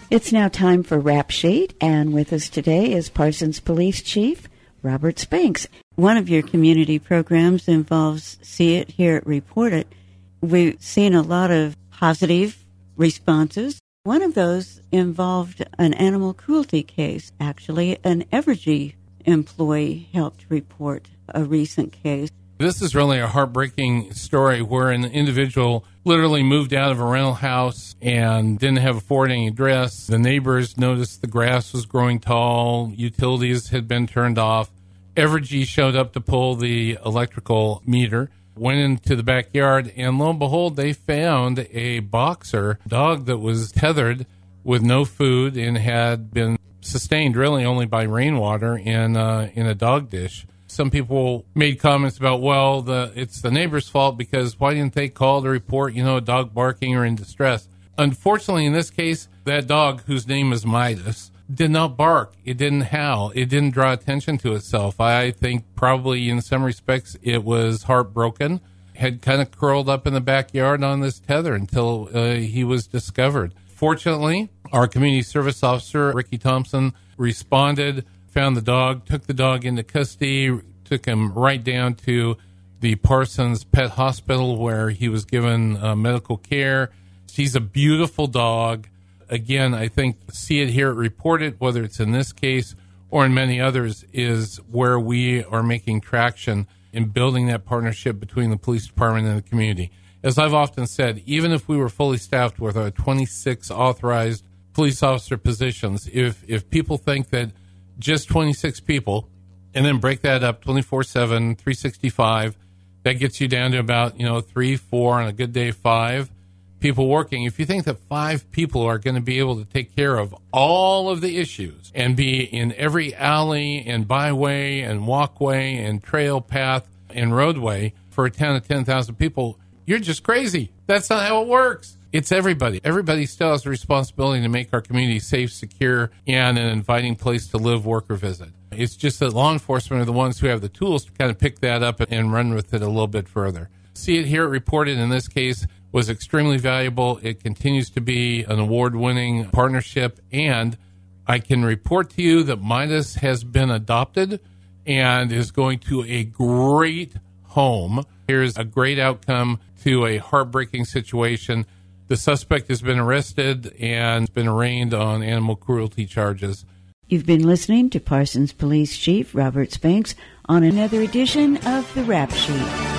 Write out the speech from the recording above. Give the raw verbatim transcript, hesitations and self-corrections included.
It's now time for Rap Sheet, and with us today is Parsons Police Chief Robert Spanks. One of your community programs involves See It, Hear It, Report It. We've seen a lot of positive responses. One of those involved an animal cruelty case. Actually, an Evergy employee helped report a recent case. This is really a heartbreaking story where an individual literally moved out of a rental house and didn't have a forwarding address. The neighbors noticed the grass was growing tall, utilities had been turned off. Evergy showed up to pull the electrical meter, went into the backyard, and lo and behold, they found a boxer dog that was tethered with no food and had been sustained really only by rainwater in, uh, in a dog dish. Some people made comments about, well, the it's the neighbor's fault because why didn't they call to report, you know, a dog barking or in distress? Unfortunately, in this case, that dog, whose name is Midas, did not bark. It didn't howl. It didn't draw attention to itself. I think probably in some respects it was heartbroken, had kind of curled up in the backyard on this tether until uh, he was discovered. Fortunately, our community service officer, Ricky Thompson, responded, found the dog, took the dog into custody, took him right down to the Parsons Pet Hospital where he was given uh, medical care. He's a beautiful dog. Again, I think See It, Hear It, Report It, whether it's in this case or in many others, is where we are making traction in building that partnership between the police department and the community. As I've often said, even if we were fully staffed with our twenty-six authorized police officer positions, if if people think that just twenty-six people, and then break that up twenty-four seven, three sixty-five. That gets you down to about, you know, three, four, on a good day, five people working. If you think that five people are going to be able to take care of all of the issues and be in every alley and byway and walkway and trail path and roadway for a town of ten thousand people, you're just crazy. That's not how it works. It's everybody. Everybody still has a responsibility to make our community safe, secure, and an inviting place to live, work, or visit. It's just that law enforcement are the ones who have the tools to kind of pick that up and run with it a little bit further. See It, Hear It, Report It, in this case, was extremely valuable. It continues to be an award-winning partnership, and I can report to you that Midas has been adopted and is going to a great home. Here's a great outcome to a heartbreaking situation. The suspect has been arrested and been arraigned on animal cruelty charges. You've been listening to Parsons Police Chief Robert Spanks on another edition of the Rap Sheet.